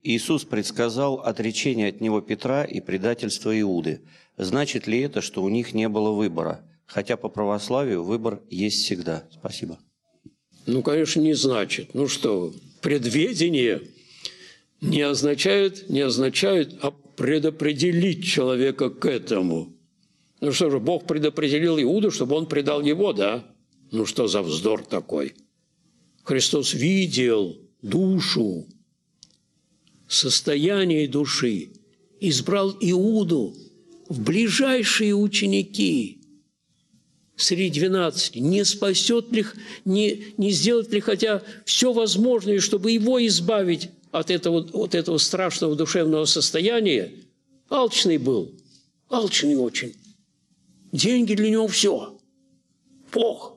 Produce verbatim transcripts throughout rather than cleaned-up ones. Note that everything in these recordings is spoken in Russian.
Иисус предсказал отречение от Него Петра и предательство Иуды. Значит ли это, что у них не было выбора? Хотя по православию выбор есть всегда. Спасибо. Ну, конечно, не значит. Ну что, предведение не означает, не означает а предопределить человека к этому. Ну что же, Бог предопределил Иуду, чтобы он предал его, да? Ну что за вздор такой? Христос видел душу, состояние души, избрал Иуду в ближайшие ученики среди двенадцати. Не спасет ли, не, не сделает ли хотя все возможное, чтобы его избавить от этого, от этого страшного душевного состояния? Алчный был, алчный очень. Деньги для него все. Бог.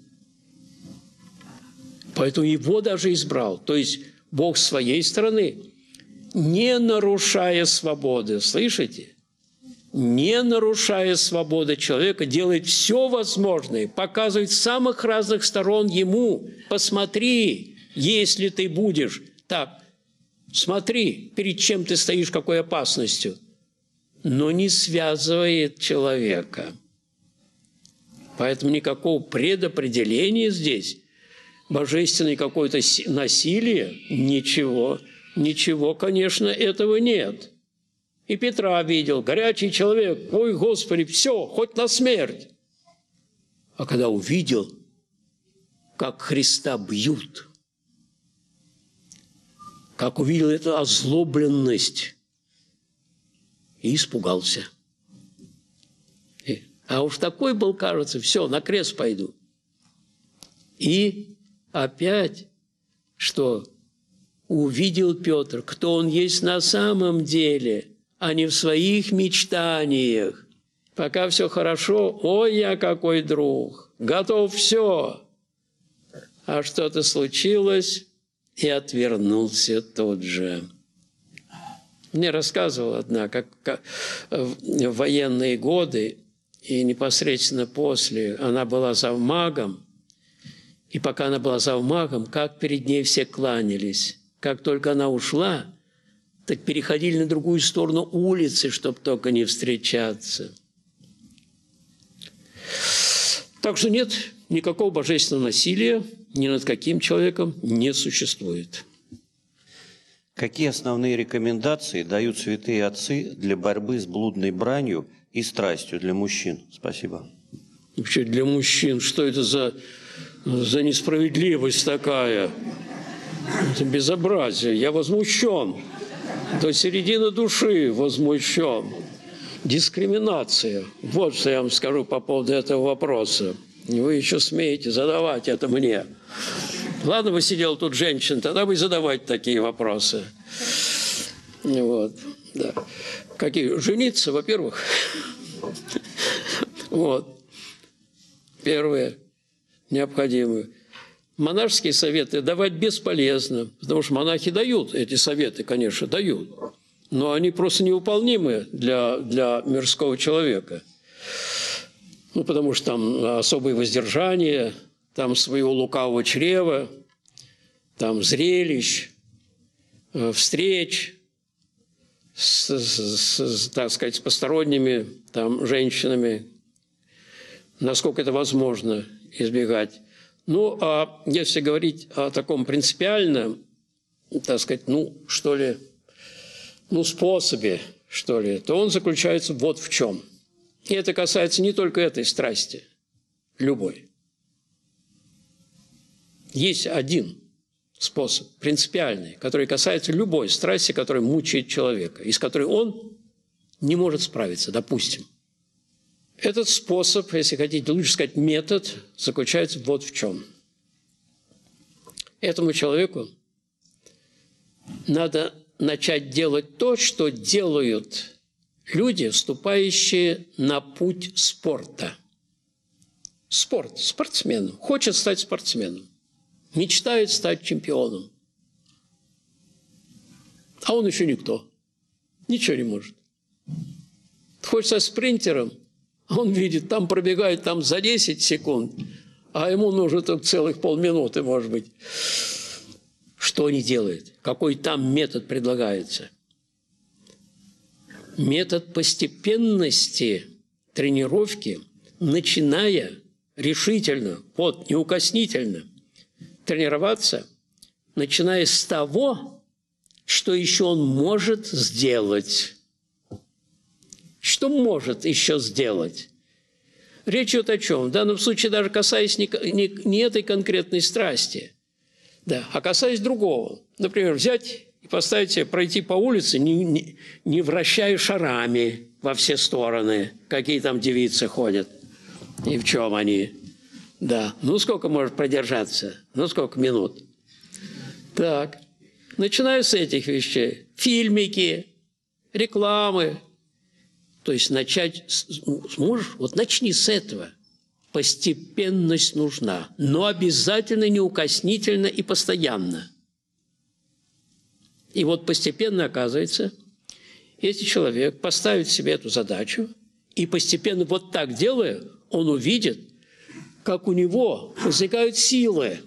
Поэтому его даже избрал. То есть Бог с своей стороны, не нарушая свободы, слышите? Не нарушая свободы человека, делает все возможное, показывает с самых разных сторон ему. Посмотри, если ты будешь так, смотри, перед чем ты стоишь, какой опасностью. Но не связывает человека. Поэтому никакого предопределения здесь, божественное какое-то насилие, ничего, ничего, конечно, этого нет. И Петра видел, горячий человек, ой, Господи, все, хоть на смерть. А когда увидел, как Христа бьют, как увидел эту озлобленность, и испугался. А уж такой был, кажется, все, на крест пойду. И опять, что увидел Петр, кто он есть на самом деле, а не в своих мечтаниях. Пока все хорошо, ой, я какой друг, готов все. А что-то случилось, и отвернулся тот же. Мне рассказывала одна, как, как в военные годы, и непосредственно после она была завмагом, и пока она была завмагом, как перед ней все кланялись. Как только она ушла, так переходили на другую сторону улицы, чтобы только не встречаться. Так что нет, никакого божественного насилия ни над каким человеком не существует. Какие основные рекомендации дают святые отцы для борьбы с блудной бранью и страстью для мужчин? Спасибо. Вообще для мужчин, что это за, за несправедливость такая? Это безобразие. Я возмущен. До середины души возмущен. Дискриминация. Вот что я вам скажу по поводу этого вопроса. И вы еще смеете задавать это мне. Ладно бы сидел тут женщин, тогда бы задавать такие вопросы. Вот, да. Какие? Жениться, во-первых. Вот. Первое. Необходимое. Монашеские советы давать бесполезно, потому что монахи дают эти советы, конечно, дают. Но они просто невыполнимы для, для мирского человека. Ну, потому что там особые воздержания, там своего лукавого чрева, там зрелищ, встреч с, с, с, так сказать, с посторонними там, женщинами, насколько это возможно избегать. Ну, а если говорить о таком принципиальном, так сказать, ну, что ли, ну, способе, что ли, то он заключается вот в чем. И это касается не только этой страсти, любой. Есть один способ, принципиальный, который касается любой страсти, которая мучает человека, и с которой он не может справиться, допустим. Этот способ, если хотите, лучше сказать, метод, заключается вот в чем. Этому человеку надо начать делать то, что делают люди, вступающие на путь спорта. Спорт, спортсменом. Хочет стать спортсменом. Мечтает стать чемпионом. А он еще никто. Ничего не может. Хочет стать спринтером. Он видит, там пробегает там за десять секунд, а ему нужно только целых полминуты, может быть. Что они делают? Какой там метод предлагается? Метод постепенности тренировки, начиная решительно, вот, неукоснительно тренироваться, начиная с того, что еще он может сделать. Что может еще сделать? Речь идет о чем? В данном случае даже касаясь не, не, не этой конкретной страсти, да, а касаясь другого. Например, взять и поставить себе пройти по улице, не, не, не вращая шарами во все стороны, какие там девицы ходят и в чем они. Да, ну сколько может продержаться? Ну сколько минут? Так, начиная с этих вещей. Фильмики, рекламы. То есть начать, сможешь? Вот начни с этого. Постепенность нужна, но обязательно неукоснительно и постоянно. И вот постепенно оказывается, если человек поставит себе эту задачу и постепенно вот так делая, он увидит, как у него возникают силы.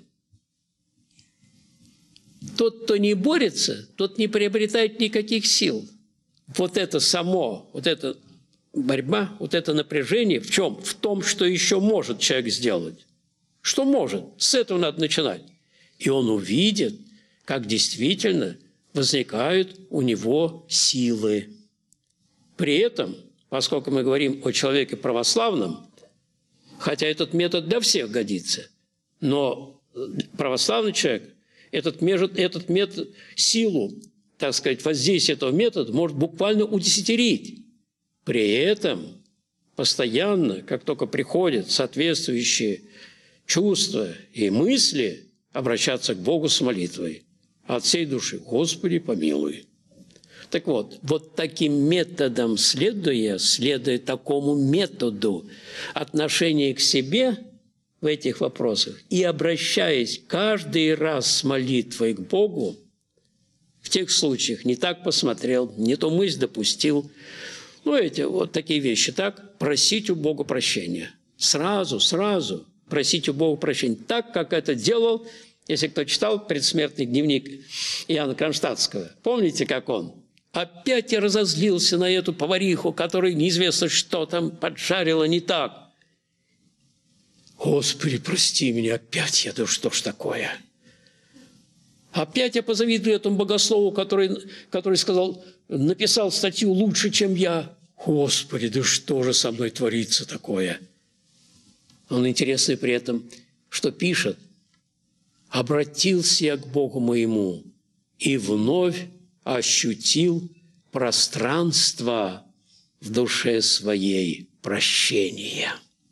Тот, кто не борется, тот не приобретает никаких сил. Вот это само, вот эта борьба, вот это напряжение в чем? В том, что еще может человек сделать. Что может? С этого надо начинать. И он увидит, как действительно возникают у него силы. При этом, поскольку мы говорим о человеке православном, хотя этот метод для всех годится, но православный человек этот метод, этот метод силу, так сказать, воздействие этого метода может буквально удесятерить. При этом постоянно, как только приходят соответствующие чувства и мысли, обращаться к Богу с молитвой от всей души. Господи, помилуй. Так вот, вот таким методом следуя, следуя такому методу отношения к себе в этих вопросах и обращаясь каждый раз с молитвой к Богу, в тех случаях не так посмотрел, не ту мысль допустил, ну, эти вот такие вещи, так, просить у Бога прощения. Сразу, сразу просить у Бога прощения. Так, как это делал, если кто читал предсмертный дневник Иоанна Кронштадтского. Помните, как он? Опять я разозлился на эту повариху, которая неизвестно что там поджарила не так. Господи, прости меня, опять я, да что ж такое? Опять я позавидую этому богослову, который, который сказал, написал статью лучше, чем я. Господи, да что же со мной творится такое? Он интересный при этом, что пишет. «Обратился я к Богу моему и вновь ощутил пространство в душе своей прощения».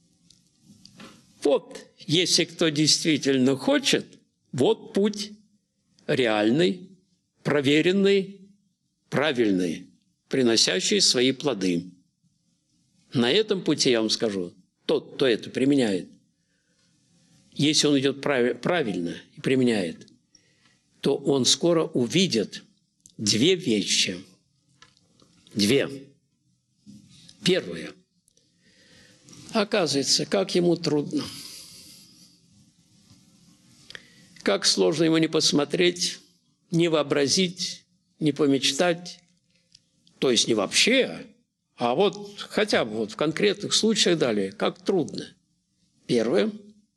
Вот, если кто действительно хочет, вот путь реальный, проверенный, правильный, приносящий свои плоды. На этом пути, я вам скажу, тот, кто это применяет, если он идет правильно и применяет, то он скоро увидит две вещи. Две. Первое. Оказывается, как ему трудно. Как сложно ему не посмотреть, не вообразить, не помечтать. То есть не вообще, а вот хотя бы вот в конкретных случаях далее. Как трудно. Первое.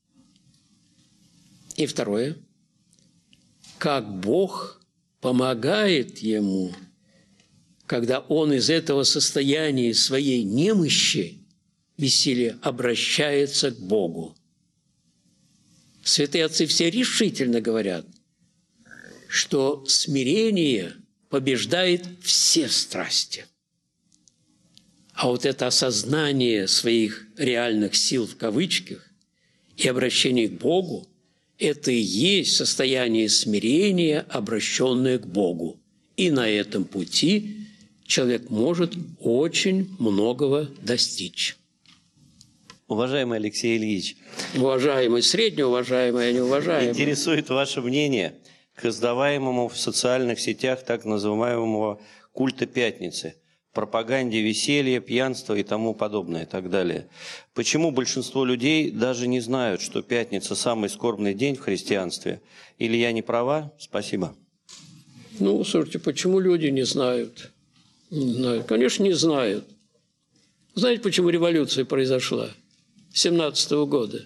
И второе. Как Бог помогает ему, когда он из этого состояния своей немощи, бессилия, обращается к Богу. Святые отцы все решительно говорят, что смирение побеждает все страсти. А вот это осознание своих реальных сил в кавычках и обращение к Богу – это и есть состояние смирения, обращенное к Богу. И на этом пути человек может очень многого достичь. Уважаемый Алексей Ильич, уважаемый, среднеуважаемый, а неуважаемый. Интересует ваше мнение к издаваемому в социальных сетях так называемого культа Пятницы. пропаганде веселья, пьянства и тому подобное, и так далее. Почему большинство людей даже не знают, что пятница – самый скорбный день в христианстве? Или я не права? Спасибо. Ну, слушайте, почему люди не знают? Не знают. Конечно, не знают. Знаете, почему революция произошла семнадцатого года?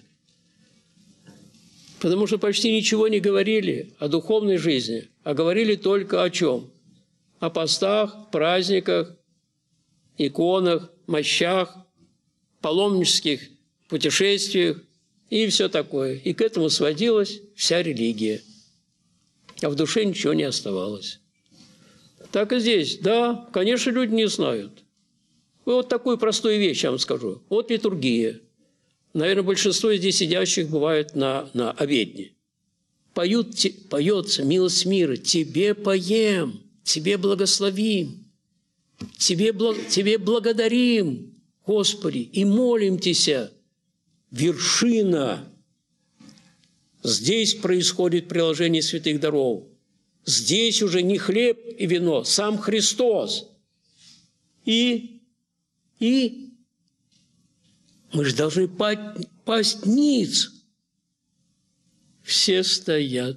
Потому что почти ничего не говорили о духовной жизни, а говорили только о чем? О постах, праздниках, иконах, мощах, паломнических путешествиях и все такое. И к этому сводилась вся религия. А в душе ничего не оставалось. Так и здесь. Да, конечно, люди не знают. Вот такую простую вещь я вам скажу. Вот литургия. Наверное, большинство здесь сидящих бывает на, на обедне. Поют, те, поется «Милость мира», «Тебе поем», «Тебе благословим», «Тебе, благ, тебе благодарим, Господи, и молим Тебя». Вершина. Здесь происходит приложение святых даров. Здесь уже не хлеб и вино, сам Христос. И, и мы же должны пасть ниц. Все стоят.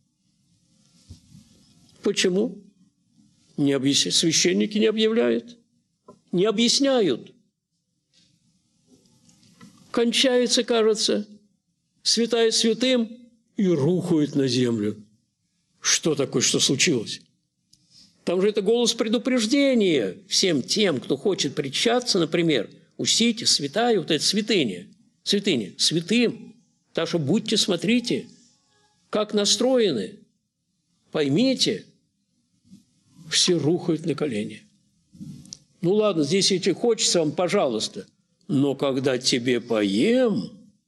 Почему? Не объясняют. Священники не объявляют. Не объясняют. Кончается, кажется, святая святым и рухает на землю. Что такое, что случилось? Там же это голос предупреждения всем тем, кто хочет причащаться, например, учтите, святая, вот эта святыня, святыня, святым. Так что будьте, смотрите, как настроены. Поймите, все рухают на колени. Ну ладно, здесь если хочется вам, пожалуйста, но когда тебе поем,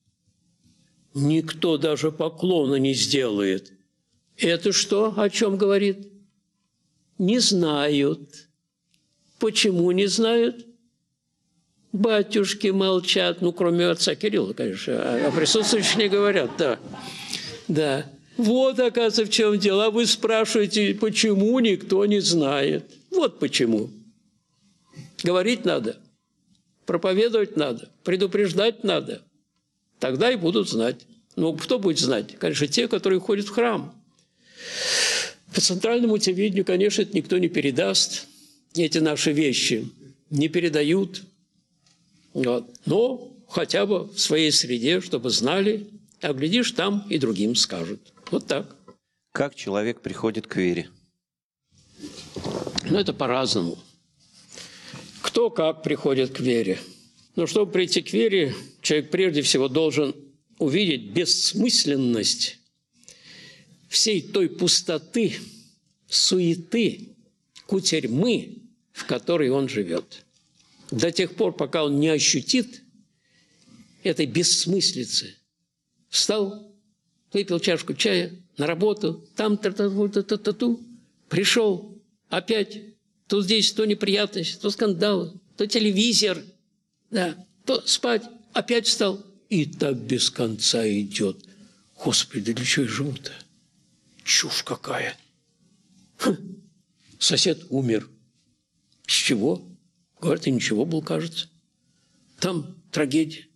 никто даже поклона не сделает. Это что, о чем говорит? Не знают. Почему не знают? Батюшки молчат, ну, кроме отца Кирилла, конечно, а присутствующие не говорят, да. Да. Вот, оказывается, в чем дело. А вы спрашиваете, почему никто не знает. Вот почему. Говорить надо, проповедовать надо, предупреждать надо. Тогда и будут знать. Ну, кто будет знать? Конечно, те, которые ходят в храм. По центральному телевидению, конечно, это никто не передаст. Эти наши вещи не передают. Вот. Но хотя бы в своей среде, чтобы знали, а глядишь, там и другим скажут. Вот так. Как человек приходит к вере? Ну, это по-разному. Кто как приходит к вере? Но чтобы прийти к вере, человек прежде всего должен увидеть бессмысленность всей той пустоты, суеты, кутерьмы, в которой он живет. До тех пор, пока он не ощутит этой бессмыслицы. Встал, выпил чашку чая, на работу, там та-та-та-та-та-ту, пришел, опять, то здесь, то неприятность, то скандалы, то телевизор, да, то спать, опять встал. И так без конца идет. Господи, да для чего я живу-то? Чушь какая. Хм. Сосед умер. С чего? Говорит, и ничего был, кажется. Там трагедия.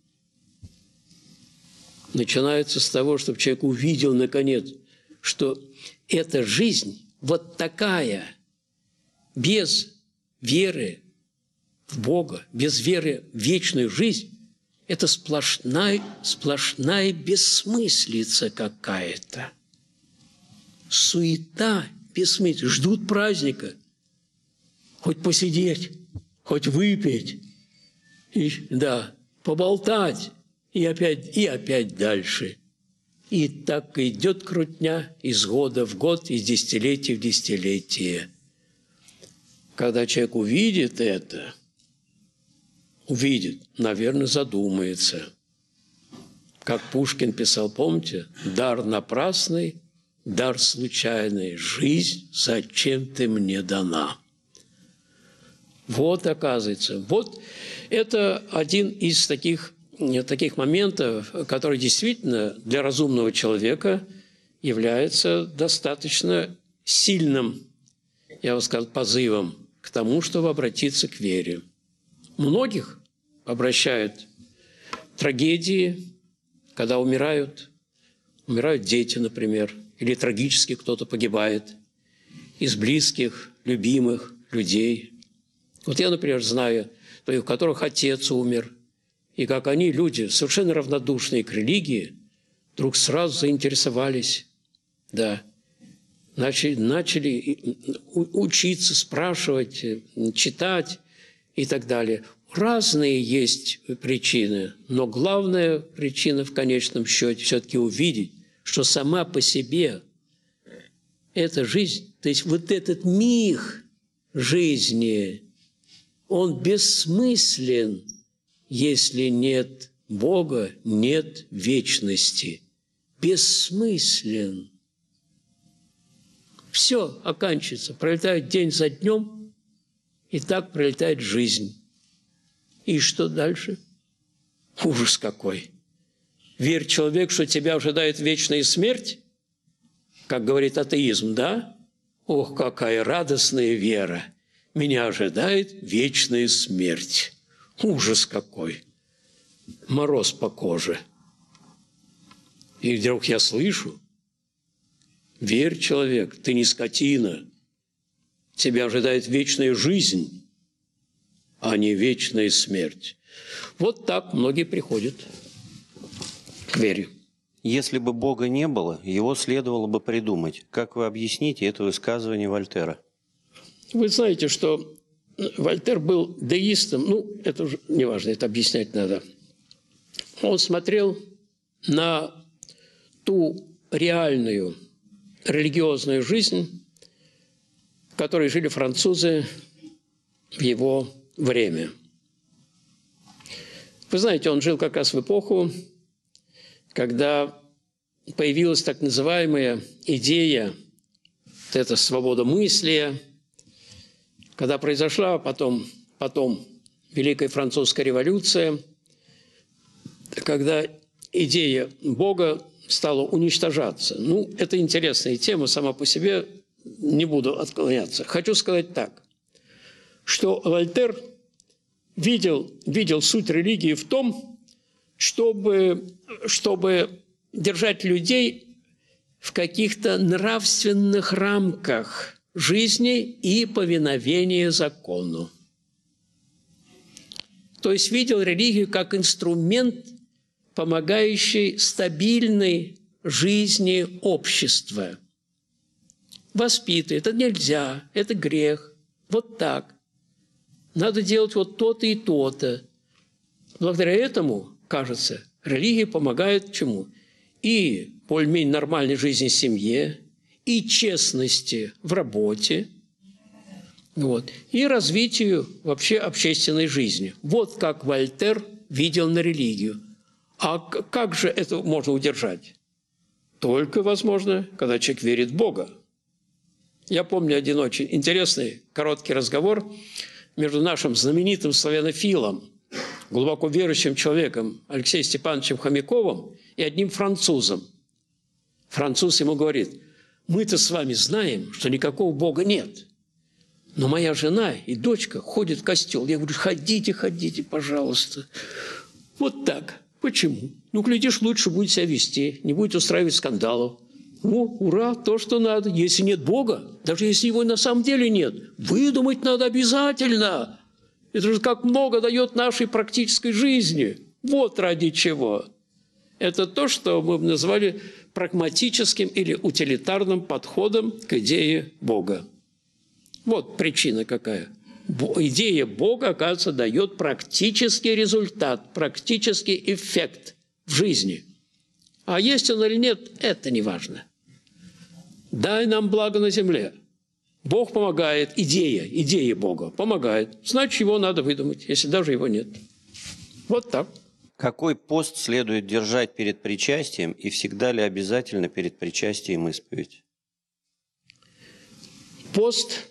Начинается с того, чтобы человек увидел, наконец, что эта жизнь вот такая, без веры в Бога, без веры в вечную жизнь, это сплошная, сплошная бессмыслица какая-то. Суета, бессмыслица. Ждут праздника. Хоть посидеть, хоть выпить, и, да, поболтать, и опять, и опять дальше. И так идет крутня из года в год, из десятилетия в десятилетие. Когда человек увидит это, увидит, наверное, задумается. Как Пушкин писал, помните? «Дар напрасный, дар случайный, жизнь зачем ты мне дана?» Вот, оказывается, вот это один из таких, таких моментов, который действительно для разумного человека является достаточно сильным, я бы сказал, позывом к к тому, чтобы обратиться к вере. Многих обращают трагедии, когда умирают, умирают дети, например, или трагически кто-то погибает из близких, любимых людей. Вот я, например, знаю, у которых отец умер, и как они, люди, совершенно равнодушные к религии, вдруг сразу заинтересовались, да, начали, начали учиться, спрашивать, читать и так далее. Разные есть причины, но главная причина в конечном счете все-таки увидеть, что сама по себе эта жизнь, то есть вот этот миг жизни, он бессмыслен, если нет Бога, нет вечности. Бессмыслен. Все оканчивается. Пролетает день за днем, и так пролетает жизнь. И что дальше? Ужас какой! Верь, человек, что тебя ожидает вечная смерть, как говорит атеизм, да? Ох, какая радостная вера! Меня ожидает вечная смерть. Ужас какой! Мороз по коже. И вдруг я слышу: верь, человек, ты не скотина. Тебя ожидает вечная жизнь, а не вечная смерть. Вот так многие приходят к вере. Если бы Бога не было, его следовало бы придумать. Как вы объясните это высказывание Вольтера? Вы знаете, что Вольтер был деистом, ну, это уже не важно, это объяснять надо. Он смотрел на ту реальную религиозную жизнь, в которой жили французы в его время. Вы знаете, он жил как раз в эпоху, когда появилась так называемая идея, вот эта свободомыслия, когда произошла потом, потом Великая Французская революция, когда идея Бога стала уничтожаться. Ну, это интересная тема сама по себе, не буду отклоняться. Хочу сказать так, что Вольтер видел, видел суть религии в том, чтобы, чтобы держать людей в каких-то нравственных рамках жизни и повиновения закону. То есть видел религию как инструмент, помогающий стабильной жизни общества. Воспитывает. Это нельзя, это грех. Вот так. Надо делать вот то-то и то-то. Благодаря этому, кажется, религия помогает чему? И более-менее нормальной жизни в семье, и честности в работе, вот, и развитию вообще общественной жизни. Вот как Вольтер видел на религию. А как же это можно удержать? Только, возможно, когда человек верит в Бога. Я помню один очень интересный короткий разговор между нашим знаменитым славянофилом, глубоко верующим человеком Алексеем Степановичем Хомяковым и одним французом. Француз ему говорит: мы-то с вами знаем, что никакого Бога нет. Но моя жена и дочка ходят в костел. Я говорю: ходите, ходите, пожалуйста. Вот так. Почему? Ну, глядишь, лучше будет себя вести, не будет устраивать скандалов. О, ура, то, что надо. Если нет Бога, даже если его на самом деле нет, выдумать надо обязательно. Это же как много дает нашей практической жизни. Вот ради чего. Это то, что мы назвали прагматическим или утилитарным подходом к идее Бога. Вот причина какая. Идея Бога, оказывается, дает практический результат, практический эффект в жизни. А есть он или нет, это не важно. Дай нам благо на земле. Бог помогает, идея, идея Бога помогает. Значит, его надо выдумать, если даже его нет. Вот так. Какой пост следует держать перед причастием и всегда ли обязательно перед причастием исповедь? Пост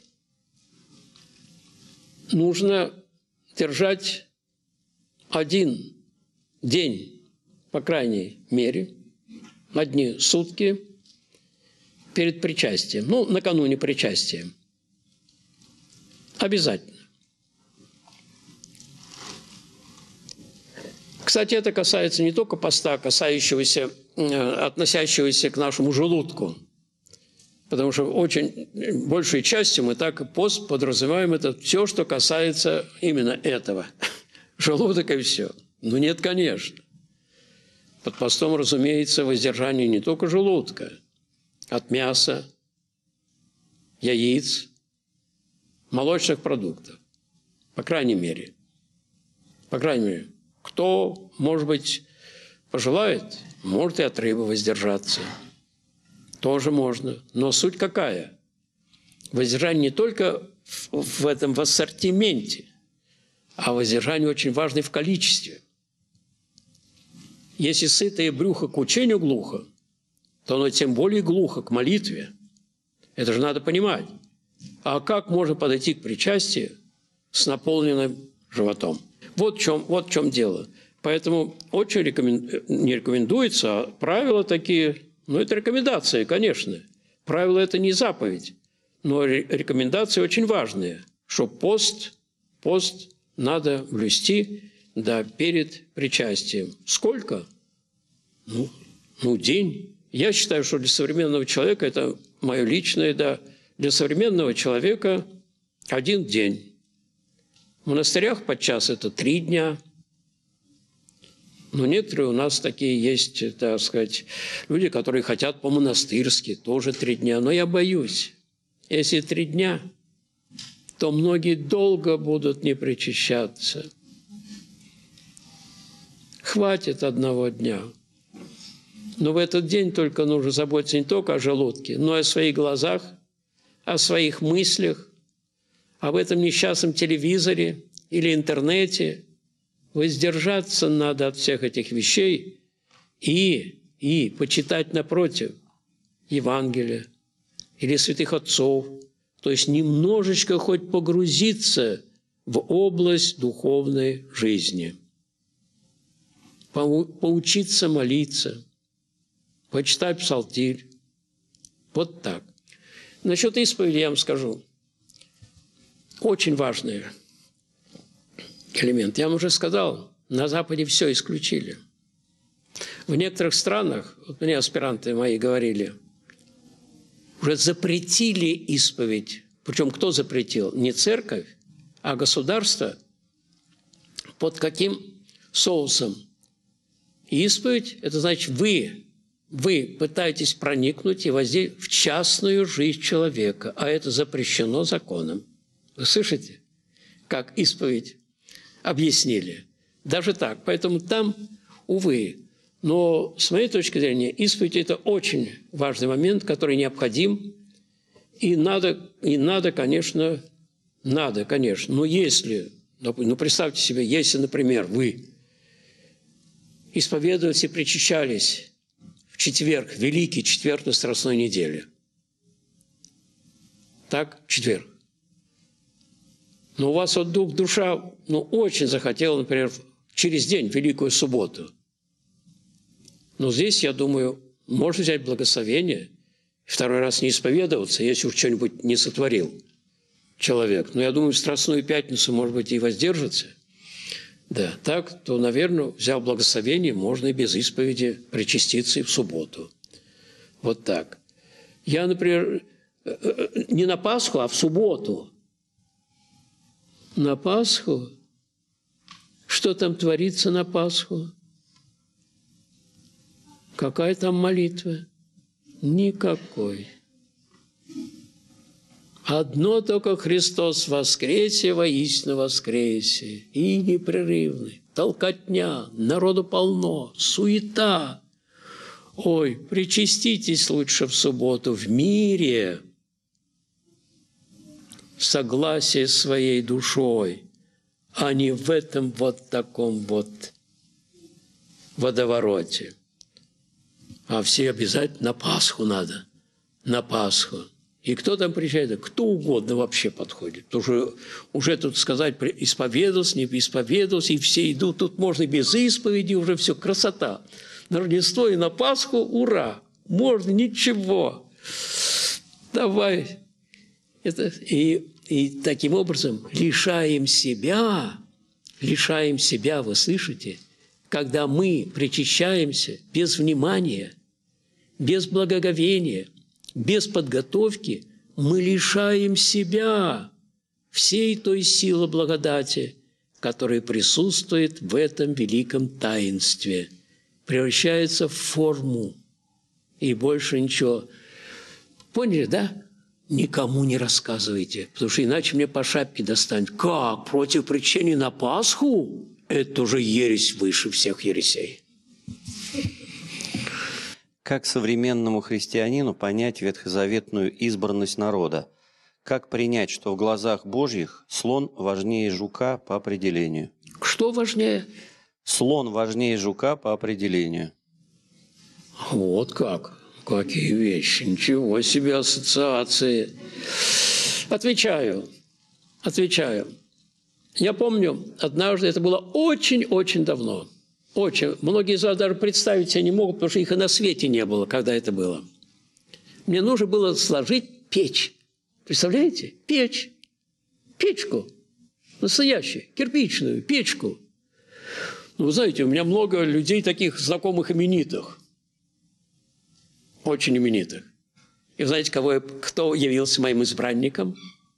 нужно держать один день, по крайней мере, одни сутки перед причастием, ну, накануне причастия. Обязательно. Кстати, это касается не только поста, касающегося, относящегося к нашему желудку. Потому что очень большей частью мы так и пост подразумеваем это все, что касается именно этого. Желудок и все. Но нет, конечно. Под постом, разумеется, воздержание не только желудка, от мяса, яиц, молочных продуктов. По крайней мере. По крайней мере. Кто, может быть, пожелает, может и от рыбы воздержаться. Тоже можно. Но суть какая? Воздержание не только в этом в ассортименте, а воздержание очень важно в количестве. Если сытое брюхо к учению глухо, то оно тем более глухо к молитве. Это же надо понимать. А как можно подойти к причастию с наполненным животом? Вот в чем, вот в чем дело. Поэтому очень рекомен... не рекомендуется, а правила такие, ну, это рекомендации, конечно. Правила – это не заповедь, но рекомендации очень важные, что пост, пост надо блюсти, да, перед причастием. Сколько? Ну, ну, день. Я считаю, что для современного человека, это мое личное, да, для современного человека один день. В монастырях подчас это три дня. Но некоторые у нас такие есть, так сказать, люди, которые хотят по-монастырски, тоже три дня. Но я боюсь, если три дня, то многие долго будут не причащаться. Хватит одного дня. Но в этот день только нужно заботиться не только о желудке, но и о своих глазах, о своих мыслях, об этом несчастном телевизоре или интернете. Воздержаться надо от всех этих вещей и, и почитать напротив Евангелия или святых отцов, то есть немножечко хоть погрузиться в область духовной жизни, поучиться молиться, почитать псалтирь. Вот так. Насчет исповеди я вам скажу. Очень важный элемент. Я вам уже сказал, на Западе все исключили. В некоторых странах, вот мне аспиранты мои говорили, уже запретили исповедь. Причем кто запретил? Не церковь, а государство. Под каким соусом? Исповедь – это значит, вы, вы пытаетесь проникнуть и воздействовать в частную жизнь человека, а это запрещено законом. Вы слышите, как исповедь объяснили? Даже так. Поэтому там, увы. Но с моей точки зрения, исповедь – это очень важный момент, который необходим. И надо, и надо, конечно, надо, конечно. Но если, ну, представьте себе, если, например, вы исповедовались и причащались в четверг, Великий четверг на Страстной неделе. Так, четверг. Но у вас вот дух, душа, ну, очень захотела, например, через день, Великую субботу. Но здесь, я думаю, можно взять благословение, второй раз не исповедоваться, если уж что-нибудь не сотворил человек. Но я думаю, в Страстную пятницу, может быть, и воздержаться. Да, так, то, наверное, взяв благословение, можно и без исповеди причаститься и в субботу. Вот так. Я, например, не на Пасху, а в субботу. На Пасху? Что там творится на Пасху? Какая там молитва? Никакой. Одно только Христос воскресе, воистину воскресе, и непрерывный. Толкотня, народу полно, суета. Ой, причаститесь лучше в субботу в мире, в согласии с своей душой, а не в этом вот таком вот водовороте. А все обязательно на Пасху надо, на Пасху. И кто там приезжает? Кто угодно вообще подходит. Потому что уже тут сказать, исповедовался, не исповедовался, и все идут. Тут можно без исповеди, уже все, красота. На Рождество и на Пасху, ура! Можно, ничего. Давай. Это, и И таким образом лишаем себя, лишаем себя, вы слышите, когда мы причащаемся без внимания, без благоговения, без подготовки, мы лишаем себя всей той силы благодати, которая присутствует в этом великом таинстве, превращается в форму и больше ничего. Поняли, да? Никому не рассказывайте, потому что иначе мне по шапке достанет. Как? Против причащения на Пасху? Это уже ересь выше всех ересей. Как современному христианину понять ветхозаветную избранность народа? Как принять, что в глазах Божьих слон важнее жука по определению? Что важнее? Слон важнее жука по определению. Вот как. Какие вещи. Ничего себе ассоциации. Отвечаю. Отвечаю. Я помню, однажды, это было очень-очень давно. Очень. Многие из вас даже представить себе не могут, потому что их и на свете не было, когда это было. Мне нужно было сложить печь. Представляете? Печь. Печку. Настоящую. Кирпичную печку. Ну, вы знаете, у меня много людей таких знакомых именитых. Очень именитых. И знаете, кого я, кто явился моим избранником?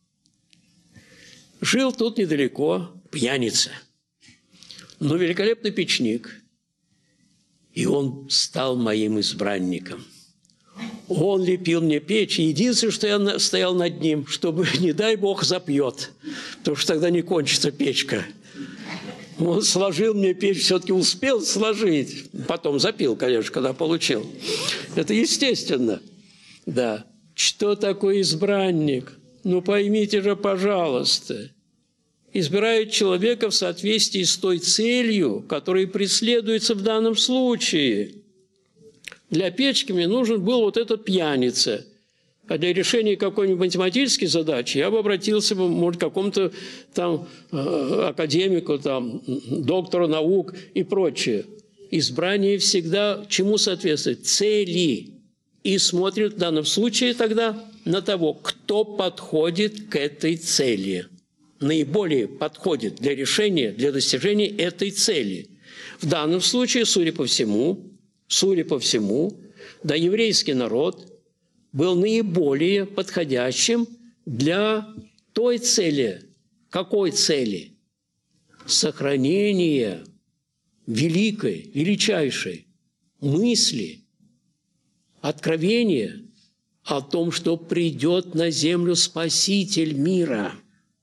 Жил тут недалеко пьяница. Но великолепный печник. И он стал моим избранником. Он лепил мне печь. И единственное, что я стоял над ним, чтобы, не дай Бог, запьет. Потому что тогда не кончится печка. Он сложил мне печь, все-таки успел сложить. Потом запил, конечно, когда получил. Это естественно. Да. Что такое избранник? Ну, поймите же, пожалуйста. Избирают человека в соответствии с той целью, которая преследуется в данном случае. Для печки мне нужен был вот этот пьяница. А для решения какой-нибудь математической задачи я бы обратился, может, к какому-то там академику, там, доктору наук и прочее. Избрание всегда чему соответствует? Цели. И смотрят в данном случае тогда на того, кто подходит к этой цели. Наиболее подходит для решения, для достижения этой цели. В данном случае, судя по всему, судя по всему, да, еврейский народ был наиболее подходящим для той цели. Какой цели? Сохранения великой, величайшей мысли, откровения о том, что придет на землю Спаситель мира.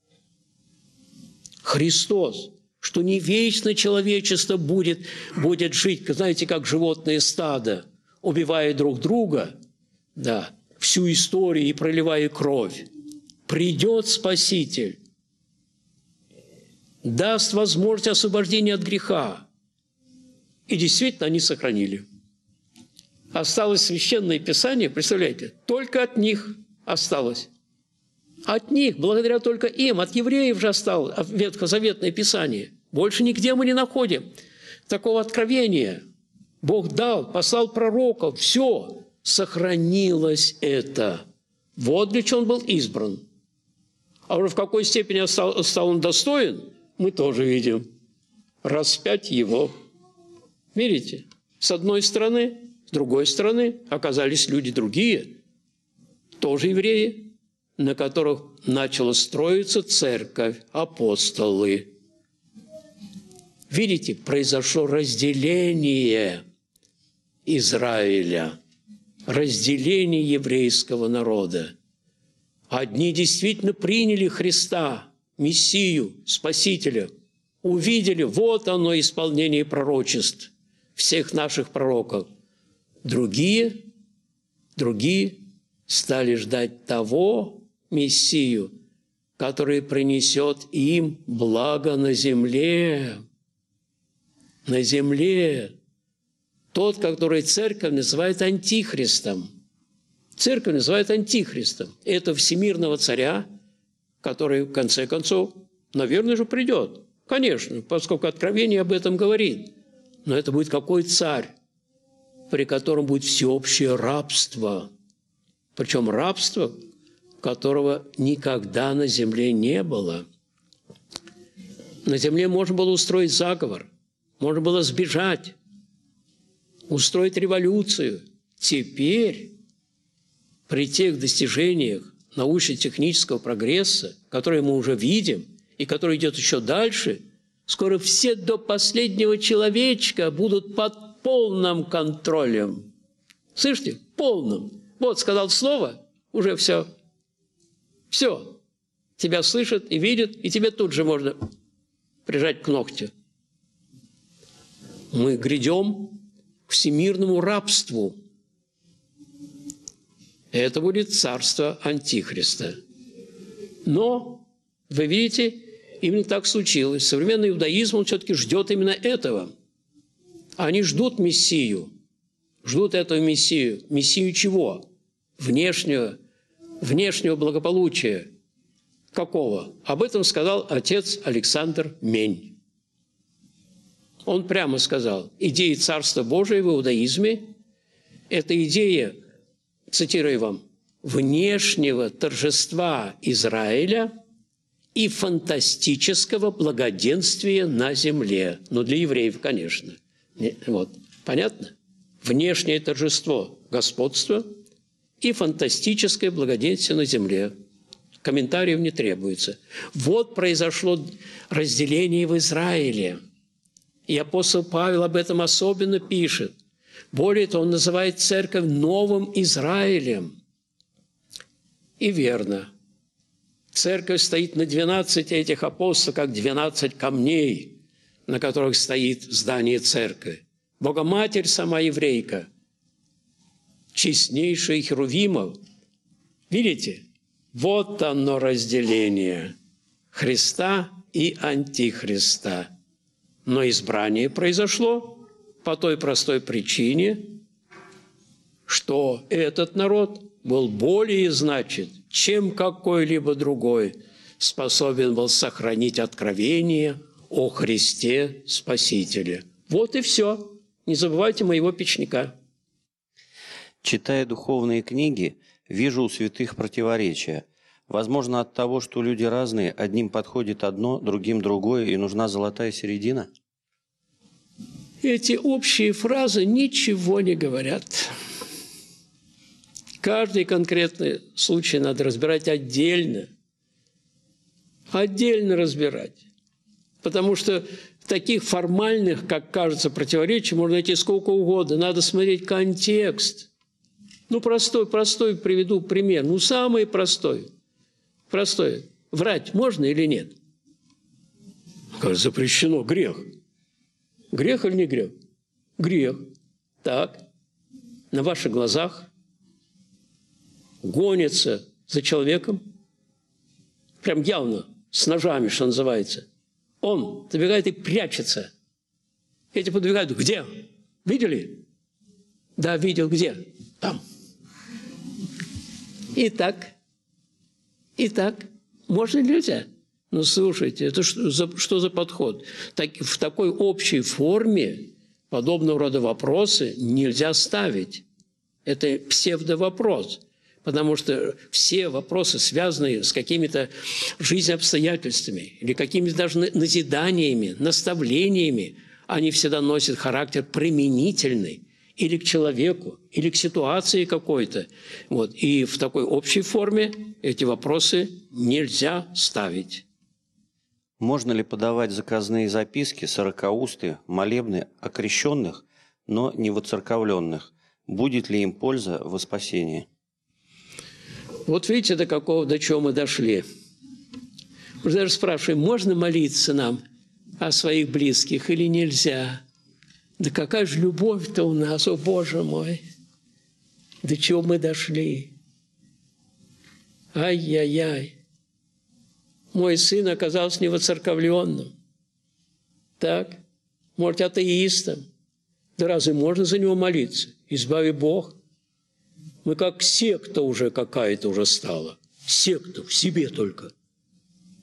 Христос, что не вечно человечество будет, будет жить, знаете, как животное стадо, убивая друг друга, да, всю историю и проливая кровь. Придет Спаситель, даст возможность освобождения от греха. И действительно они сохранили. Осталось Священное Писание, представляете, только от них осталось. От них, благодаря только им, от евреев же осталось Ветхозаветное Писание. Больше нигде мы не находим такого откровения. Бог дал, послал пророков, все, сохранилось это. Вот для чего он был избран. А уже в какой степени стал, стал он достоин, мы тоже видим. Распять его. Видите? С одной стороны, с другой стороны оказались люди другие, тоже евреи, на которых начала строиться церковь, апостолы. Видите, произошло разделение Израиля, разделение еврейского народа. Одни действительно приняли Христа, Мессию, Спасителя, увидели, вот оно исполнение пророчеств всех наших пророков. Другие, другие стали ждать того Мессию, который принесет им благо на земле. На земле. Тот, который церковь называет антихристом. Церковь называет антихристом. Это всемирного царя, который, в конце концов, наверное же придет. Конечно, поскольку Откровение об этом говорит. Но это будет какой царь, при котором будет всеобщее рабство. Причем рабство, которого никогда на земле не было. На земле можно было устроить заговор, можно было сбежать, устроить революцию. Теперь, при тех достижениях научно-технического прогресса, которые мы уже видим и который идет еще дальше, скоро все до последнего человечка будут под полным контролем. Слышите? Полным. Вот сказал слово, уже все. Все. Тебя слышат и видят, и тебе тут же можно прижать к ногтю. Мы грядем к всемирному рабству. Это будет царство Антихриста. Но, вы видите, именно так случилось. Современный иудаизм, он все-таки ждет именно этого. Они ждут Мессию. Ждут этого Мессию. Мессию чего? Внешнего, внешнего благополучия. Какого? Об этом сказал отец Александр Мень. Он прямо сказал, идея Царства Божия в иудаизме – это идея, цитирую вам, внешнего торжества Израиля и фантастического благоденствия на земле. Ну, для евреев, конечно. Вот. Понятно? Внешнее торжество господства и фантастическое благоденствие на земле. Комментариев не требуется. Вот произошло разделение в Израиле. И апостол Павел об этом особенно пишет. Более того, он называет церковь новым Израилем. И верно. Церковь стоит на двенадцати этих апостолов, как двенадцать камней, на которых стоит здание церкви. Богоматерь сама еврейка, честнейшая Херувимов. Видите? Вот оно разделение Христа и Антихриста. Но избрание произошло по той простой причине, что этот народ был более, значит, чем какой-либо другой, способен был сохранить откровение о Христе Спасителе. Вот и все. Не забывайте моего печника. Читая духовные книги, вижу у святых противоречия. Возможно, от того, что люди разные, одним подходит одно, другим другое, и нужна золотая середина? Эти общие фразы ничего не говорят. Каждый конкретный случай надо разбирать отдельно. Отдельно разбирать. Потому что таких формальных, как кажется, противоречий можно найти сколько угодно. Надо смотреть контекст. Ну, простой, простой приведу пример. Ну, самый простой. Простой. Врать можно или нет? Кажется, запрещено. Грех. Грех или не грех? Грех. Так. На ваших глазах гонится за человеком. Прям явно. С ножами, что называется. Он добегает и прячется. Эти подбегают. Где? Видели? Да, видел. Где? Там. Итак. Итак. Можно или нельзя? Ну, слушайте, это что за, что за подход? Так, в такой общей форме подобного рода вопросы нельзя ставить. Это псевдовопрос. Потому что все вопросы, связанные с какими-то жизненными обстоятельствами или какими-то даже назиданиями, наставлениями, они всегда носят характер применительный или к человеку, или к ситуации какой-то. Вот. И в такой общей форме эти вопросы нельзя ставить. Можно ли подавать заказные записки, сорокаусты, молебны окрещенных, но не воцерковленных? Будет ли им польза во спасении? Вот видите, до какого, до чего мы дошли. Мы даже спрашиваем, можно молиться нам о своих близких или нельзя? Да какая же любовь-то у нас, о Боже мой! До чего мы дошли? Ай-яй-яй! Мой сын оказался невоцерковленным. Так? Может, атеистом. Да разве можно за него молиться? Избави Бог. Мы как секта уже какая-то уже стала. Секта в себе только.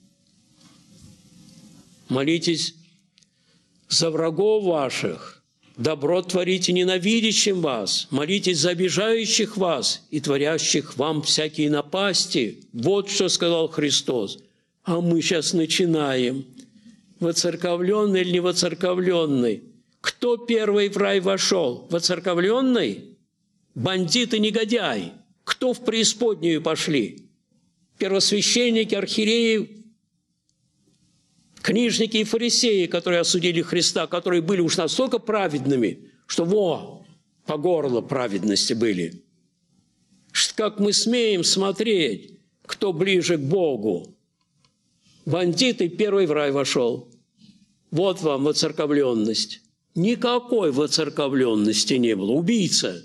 Молитесь за врагов ваших, Добро творите ненавидящим вас, молитесь за обижающих вас и творящих вам всякие напасти. Вот что сказал Христос. А мы сейчас начинаем. Воцерковленный или не воцерковленный? Кто первый в рай вошел? Воцерковленный? Бандит и негодяй. Кто в преисподнюю пошли? Первосвященники, архиереи, книжники и фарисеи, которые осудили Христа, которые были уж настолько праведными, что во, по горло праведности были. Как мы смеем смотреть, кто ближе к Богу? Бандит и первый в рай вошел. Вот вам воцерковленность. Никакой воцерковленности не было. Убийца.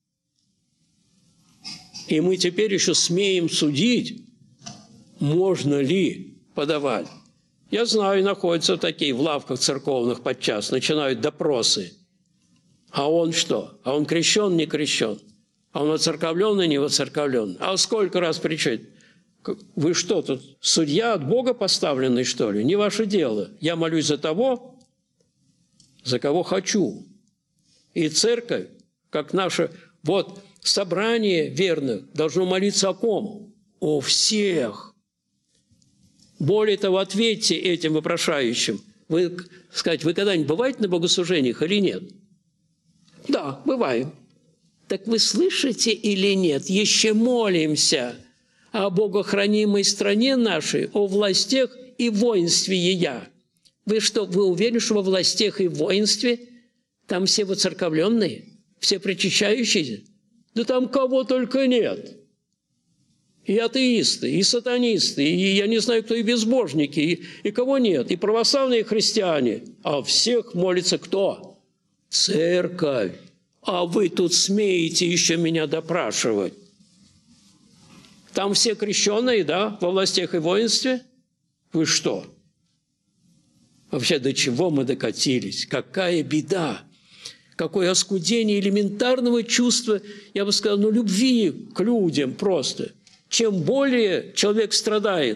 И мы теперь еще смеем судить, можно ли подавать. Я знаю, находятся такие в лавках церковных подчас, начинают допросы. А он что? А он крещен, не крещен? А он воцерковленный, не воцерковленный? А сколько раз причет? Вы что тут, судья от Бога поставленный, что ли? Не ваше дело. Я молюсь за того, за кого хочу. И церковь, как наше вот собрание верных, должно молиться о ком? О всех. Более того, ответьте этим вопрошающим. Вы, сказать, вы когда-нибудь бываете на богослужениях или нет? Да, бываем. Так вы слышите или нет? Еще молимся о богохранимой стране нашей, о властях и воинстве ея. Вы что, вы уверены, что во властях и воинстве там все воцерковленные, все причащающиеся? Да там кого только нет. И атеисты, и сатанисты, и я не знаю, кто, и безбожники, и, и кого нет, и православные христиане. А всех молится кто? Церковь. А вы тут смеете еще меня допрашивать. Там все крещеные, да, во властях и воинстве? Вы что? Вообще, до чего мы докатились? Какая беда! Какое оскудение элементарного чувства, я бы сказал, ну, любви к людям просто. Чем более человек страдает,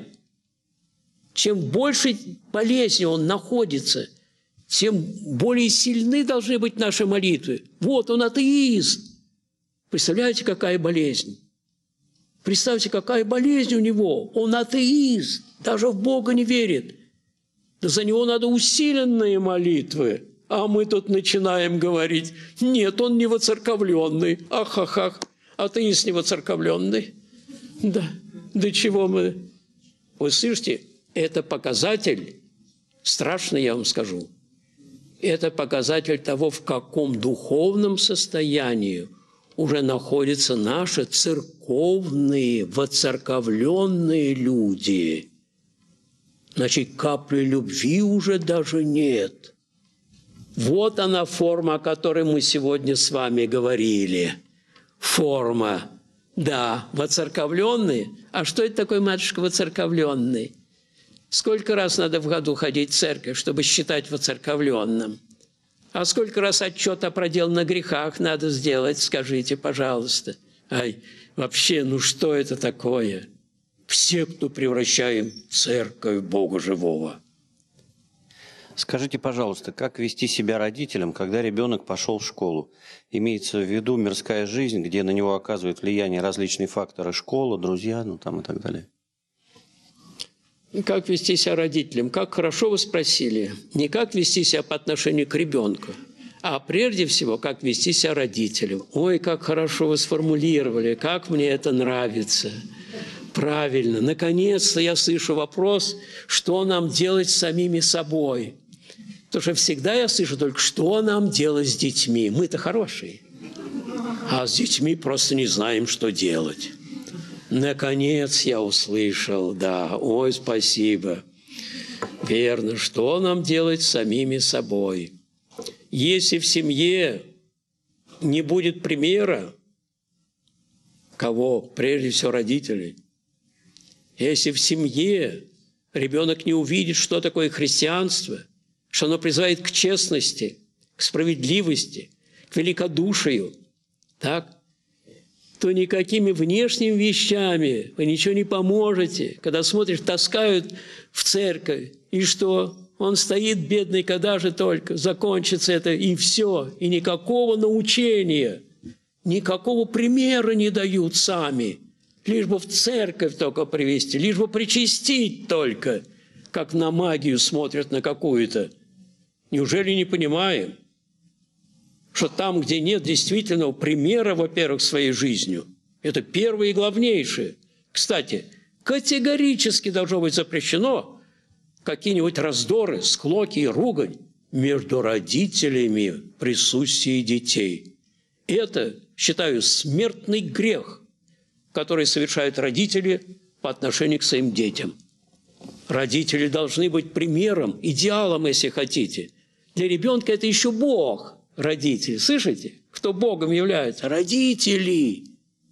чем больше болезни он находится, тем более сильны должны быть наши молитвы. Вот он атеист. Представляете, какая болезнь? Представьте, какая болезнь у него. Он атеист, даже в Бога не верит. Да за него надо усиленные молитвы. А мы тут начинаем говорить, нет, он не воцерковленный. Ах-ах-ах, атеист не воцерковленный. Да, до чего мы... Вы слышите, это показатель, страшно я вам скажу, это показатель того, в каком духовном состоянии уже находятся наши церковные, воцерковленные люди. Значит, капли любви уже даже нет. Вот она форма, о которой мы сегодня с вами говорили. Форма. Да, воцерковленный. А что это такое, матушка, воцерковленный? Сколько раз надо в году ходить в церковь, чтобы считать воцерковленным? А сколько раз отчет о проделанных грехах надо сделать, скажите, пожалуйста. Ай, вообще, ну что это такое? Все, кто превращаем церковь Бога живого. Скажите, пожалуйста, как вести себя родителям, когда ребенок пошел в школу? Имеется в виду мирская жизнь, где на него оказывают влияние различные факторы: школа, друзья, ну там и так далее. Как вести себя родителям? Как хорошо вы спросили. Не как вести себя по отношению к ребенку, а прежде всего, как вести себя родителям. Ой, как хорошо вы сформулировали, как мне это нравится. Правильно. Наконец-то я слышу вопрос, что нам делать с самими собой. Потому что всегда я слышу только, что нам делать с детьми. Мы-то хорошие, а с детьми просто не знаем, что делать. Наконец я услышал, да, ой, спасибо. Верно, что нам делать с самими собой? Если в семье не будет примера, кого? Прежде всего родителей. Если в семье ребенок не увидит, что такое христианство, что оно призывает к честности, к справедливости, к великодушию, так, то никакими внешними вещами вы ничего не поможете. Когда смотришь, таскают в церковь, и что? Он стоит, бедный, когда же только закончится это, и все. И никакого научения, никакого примера не дают сами. Лишь бы в церковь только привести, лишь бы причастить только, как на магию смотрят на какую-то. Неужели не понимаем, что там, где нет действительного примера, во-первых, своей жизнью, это первое и главнейшее. Кстати, категорически должно быть запрещено какие-нибудь раздоры, склоки и ругань между родителями в присутствии детей. Это, считаю, смертный грех, который совершают родители по отношению к своим детям. Родители должны быть примером, идеалом, если хотите. Для ребенка это еще Бог, родители. Слышите? Кто Богом является? Родители.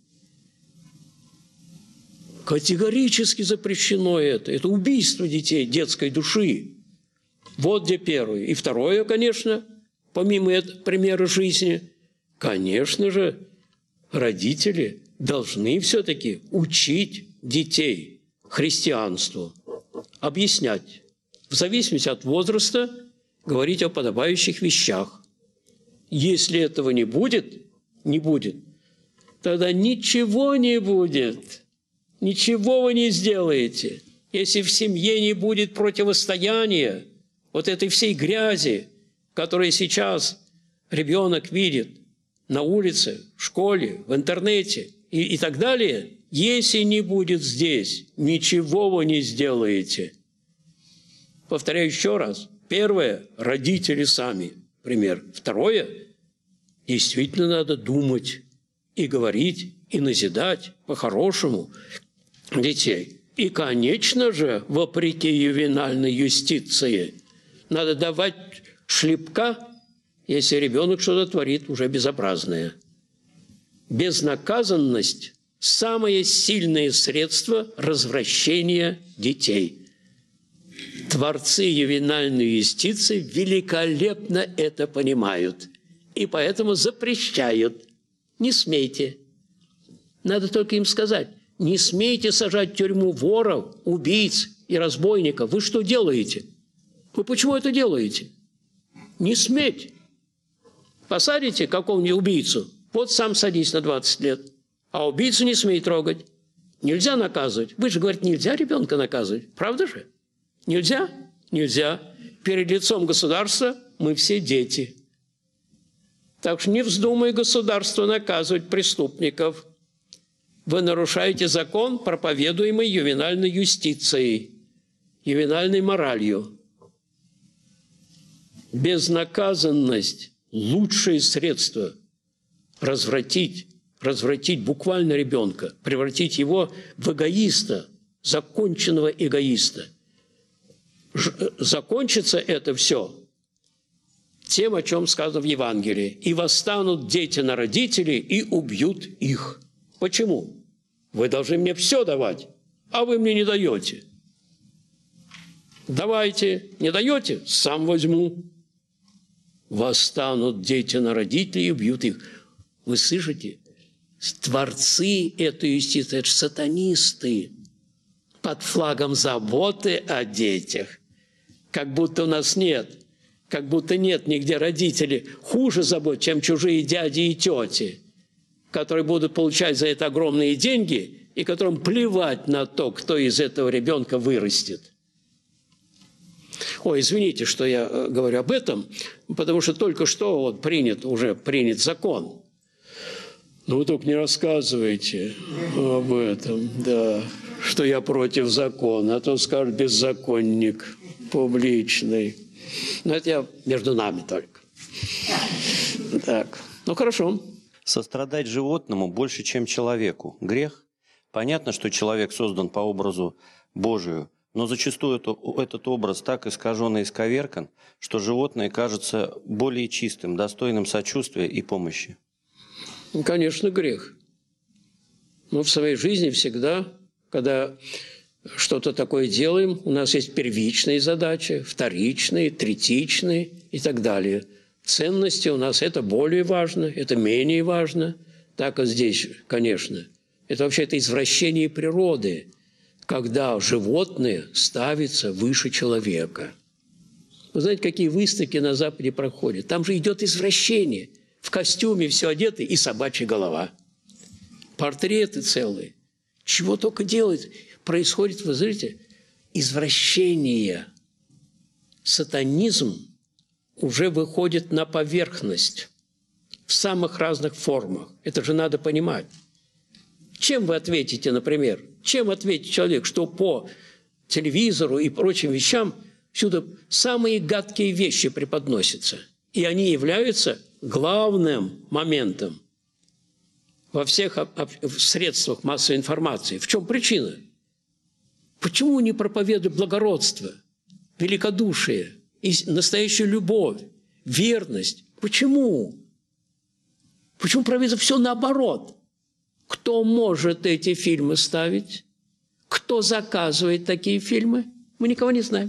Категорически запрещено это. Это убийство детей, детской души. Вот где первое. И второе, конечно, помимо этого примера жизни, конечно же, родители должны все-таки учить детей христианству, объяснять, в зависимости от возраста, говорить о подобающих вещах. Если этого не будет, не будет, тогда ничего не будет, ничего вы не сделаете. Если в семье не будет противостояния вот этой всей грязи, которую сейчас ребенок видит на улице, в школе, в интернете и, и так далее, если не будет здесь, ничего вы не сделаете. Повторяю еще раз. Первое – родители сами, пример. Второе – действительно надо думать и говорить, и назидать по-хорошему детей. И, конечно же, вопреки ювенальной юстиции, надо давать шлепка, если ребенок что-то творит уже безобразное. Безнаказанность – самое сильное средство развращения детей. Творцы ювенальной юстиции великолепно это понимают. И поэтому запрещают. Не смейте. Надо только им сказать, не смейте сажать в тюрьму воров, убийц и разбойников. Вы что делаете? Вы почему это делаете? Не сметь. Посадите какого-нибудь убийцу, вот сам садись на двадцать лет, а убийцу не смей трогать. Нельзя наказывать. Вы же говорите, нельзя ребенка наказывать. Правда же? Нельзя? Нельзя. Перед лицом государства мы все дети. Так что не вздумай государство наказывать преступников. Вы нарушаете закон, проповедуемый ювенальной юстицией, ювенальной моралью. Безнаказанность – лучшее средство развратить, развратить буквально ребенка, превратить его в эгоиста, законченного эгоиста. Закончится это все тем, о чем сказано в Евангелии. «И восстанут дети на родителей и убьют их». Почему? Вы должны мне все давать, а вы мне не даете. Давайте. Не даете? Сам возьму. Восстанут дети на родителей и убьют их. Вы слышите? Творцы этой юстиции – это сатанисты под флагом заботы о детях. Как будто у нас нет, как будто нет нигде родителей хуже забот, чем чужие дяди и тети, которые будут получать за это огромные деньги и которым плевать на то, кто из этого ребенка вырастет. Ой, извините, что я говорю об этом, потому что только что вот принят, уже принят закон. Но вы только не рассказывайте об этом, да, что я против закона, а то скажут беззаконник публичный. Но это я между нами только. Так, ну хорошо. Сострадать животному больше, чем человеку. Грех? Понятно, что человек создан по образу Божию, но зачастую это, этот образ так искажен и исковеркан, что животное кажется более чистым, достойным сочувствия и помощи. Ну, конечно, грех. Но в своей жизни всегда, когда что-то такое делаем, у нас есть первичные задачи, вторичные, третичные и так далее. Ценности у нас это более важно, это менее важно. Так и здесь, конечно. Это вообще-то извращение природы, когда животное ставится выше человека. Вы знаете, какие выставки на Западе проходят? Там же идет извращение. В костюме все одеты и собачья голова. Портреты целые. Чего только делать. Происходит, вы знаете, извращение. Сатанизм уже выходит на поверхность в самых разных формах. Это же надо понимать. Чем вы ответите, например? Чем ответит человек, что по телевизору и прочим вещам всюду самые гадкие вещи преподносятся? И они являются главным моментом во всех средствах массовой информации. В чем причина? Почему не проповедуют благородство, великодушие, настоящую любовь, верность? Почему? Почему проповедуют все наоборот? Кто может эти фильмы ставить? Кто заказывает такие фильмы? Мы никого не знаем.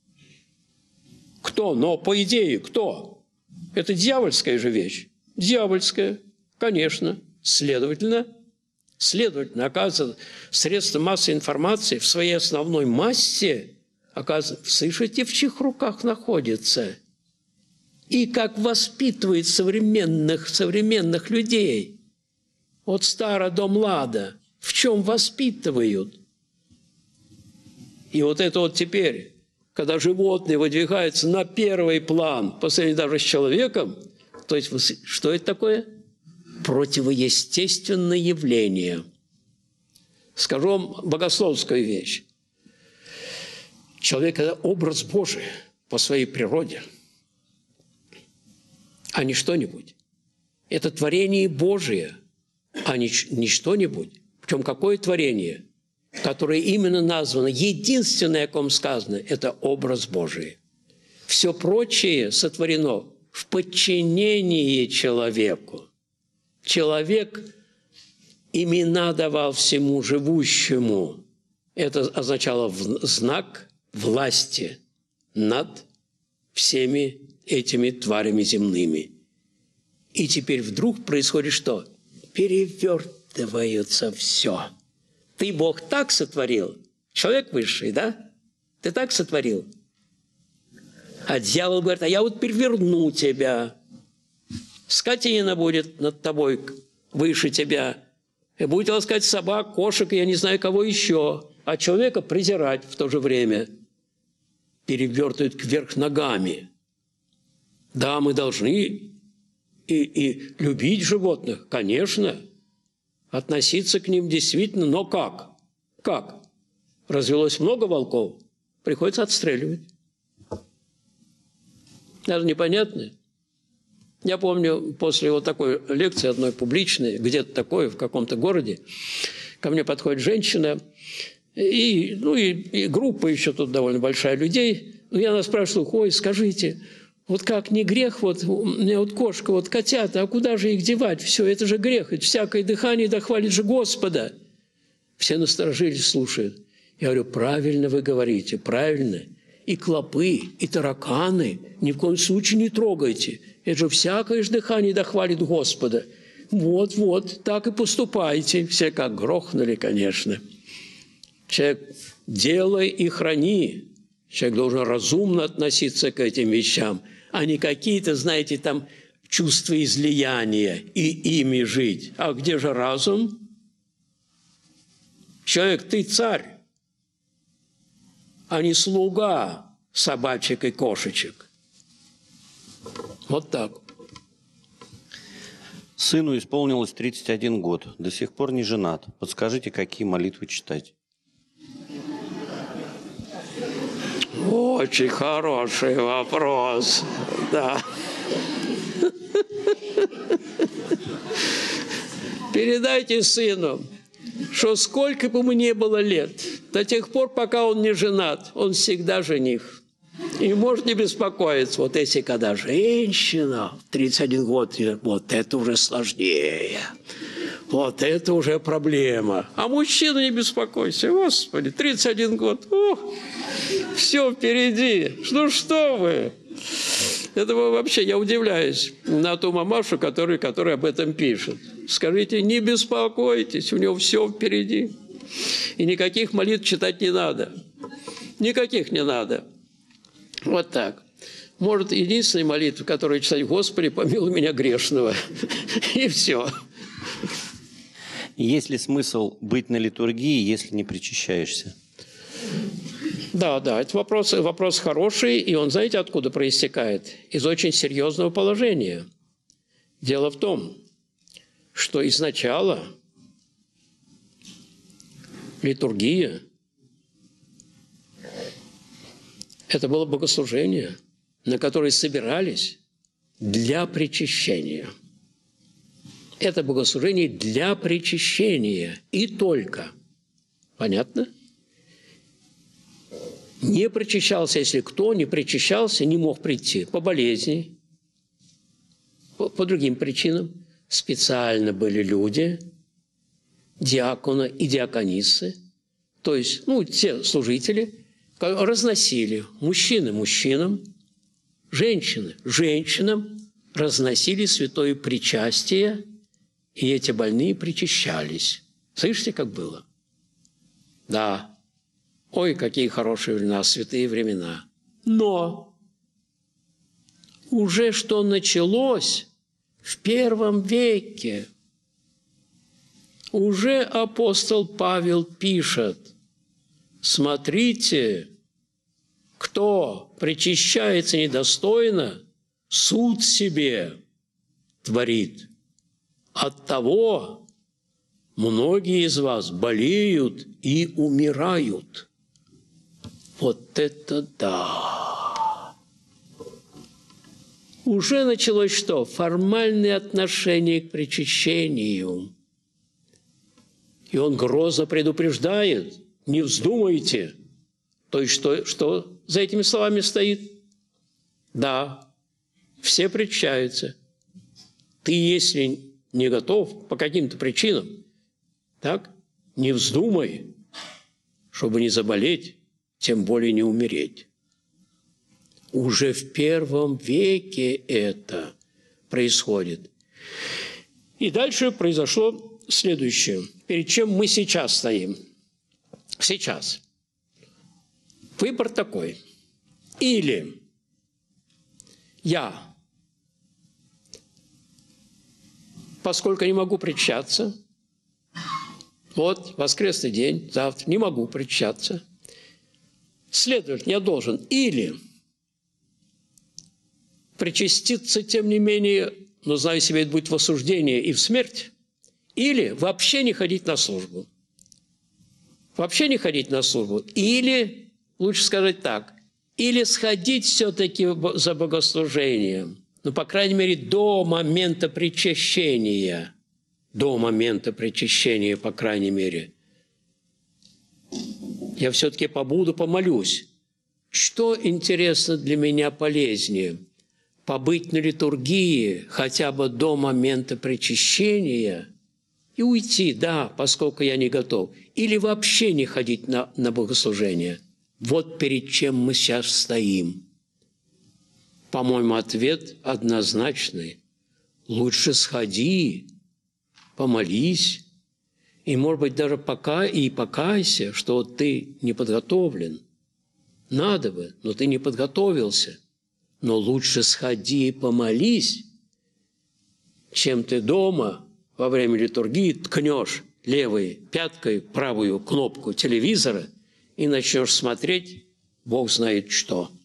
Кто? Но по идее, кто? Это дьявольская же вещь. Дьявольская, конечно. Следовательно, следовательно, оказывается, средства массовой информации в своей основной массе, оказывается, слышите, в чьих руках находится? И как воспитывает современных, современных людей. От стара до млада. В чем воспитывают? И вот это вот теперь, когда животные выдвигаются на первый план по сравнению даже с человеком, то есть что это такое? Противоестественное явление. Скажу вам богословскую вещь. Человек – это образ Божий по своей природе, а не что-нибудь. Это творение Божие, а не, не что-нибудь. Причем какое творение, которое именно названо, единственное, о ком сказано, это образ Божий. Все прочее сотворено в подчинении человеку. Человек имена давал всему живущему. Это означало знак власти над всеми этими тварями земными. И теперь вдруг происходит что? Перевертывается все. Ты, Бог, так сотворил. Человек высший, да? Ты так сотворил. А дьявол говорит, а я вот переверну тебя. Скотина будет над тобой выше тебя. И будет ласкать собак, кошек, я не знаю, кого еще. А человека презирать в то же время. Перевертывают кверх ногами. Да, мы должны и, и любить животных, конечно. Относиться к ним действительно, но как? Как? Развелось много волков, приходится отстреливать. Даже непонятно. Я помню, после вот такой лекции одной публичной, где-то такой, в каком-то городе, ко мне подходит женщина, и, ну, и, и группа еще тут довольно большая людей. Ну, я она спрашиваю, ой, скажите, вот как не грех, вот у меня вот кошка, вот котята, а куда же их девать? Все, это же грех, ведь всякое дыхание дохвалит же Господа. Все насторожились, слушают. Я говорю, правильно вы говорите, правильно. И клопы, и тараканы ни в коем случае не трогайте. Это же всякое же дыхание дохвалит Господа. Вот-вот, так и поступайте. Все как грохнули, конечно. Человек, делай и храни. Человек должен разумно относиться к этим вещам, а не какие-то, знаете, там чувства излияния и ими жить. А где же разум? Человек, ты царь, а не слуга собачек и кошечек. Вот так. Сыну исполнилось тридцать один год, до сих пор не женат. Подскажите, какие молитвы читать? Очень хороший вопрос, да. Передайте сыну, что сколько бы ему ни было лет, до тех пор, пока он не женат, он всегда жених. И может не беспокоиться. Вот если когда женщина в тридцать один год, вот это уже сложнее. Вот это уже проблема. А мужчина, не беспокойся. Господи, тридцать один год. Ух, все впереди. Ну что вы? Это вообще, я удивляюсь на ту мамашу, которая, которая об этом пишет. Скажите, не беспокойтесь, у него все впереди. И никаких молитв читать не надо. Никаких не надо. Вот так. Может, единственная молитва, которую читать: «Господи, помилуй меня грешного». И все. Есть ли смысл быть на литургии, если не причащаешься? Да, да, это вопрос, вопрос хороший, и он, знаете, откуда проистекает? Из очень серьезного положения. Дело в том, что изначально литургия – это было богослужение, на которое собирались для причащения. Это богослужение для причащения и только. Понятно? Не причащался, если кто не причащался, не мог прийти по болезни, по, по другим причинам. Специально были люди, диаконы и диаконисы, то есть, ну, те служители, разносили, мужчины мужчинам, женщины женщинам разносили святое причастие, и эти больные причащались. Слышите, как было? Да. Ой, какие хорошие у нас святые времена. Но уже что началось в первом веке, уже апостол Павел пишет: смотрите, кто причащается недостойно, суд себе творит. Оттого многие из вас болеют и умирают. Вот это да! Уже началось что? Формальное отношение к причащению. И он грозно предупреждает: не вздумайте. То есть что, что за этими словами стоит? Да, все причащаются. Ты, если не готов по каким-то причинам, так, не вздумай, чтобы не заболеть, тем более не умереть. Уже в первом веке это происходит. И дальше произошло следующее. Перед чем мы сейчас стоим? Сейчас. Выбор такой. Или я, поскольку не могу причащаться, вот воскресный день, завтра не могу причащаться, следовательно, я должен или причаститься, тем не менее, но знаю себе, это будет в осуждение и в смерть, или вообще не ходить на службу. Вообще не ходить на службу. Или, лучше сказать так, или сходить все-таки за богослужением, ну, по крайней мере, до момента причащения. До момента причащения, по крайней мере. Я все-таки побуду, помолюсь. Что, интересно, для меня полезнее? Побыть на литургии хотя бы до момента причащения и уйти, да, поскольку я не готов. Или вообще не ходить на, на богослужение. Вот перед чем мы сейчас стоим. По-моему, ответ однозначный. Лучше сходи, помолись, и, может быть, даже пока и покайся, что вот ты не подготовлен. Надо бы, но ты не подготовился. Но лучше сходи и помолись, чем ты дома во время литургии ткнешь левой пяткой правую кнопку телевизора и начнешь смотреть Бог знает что.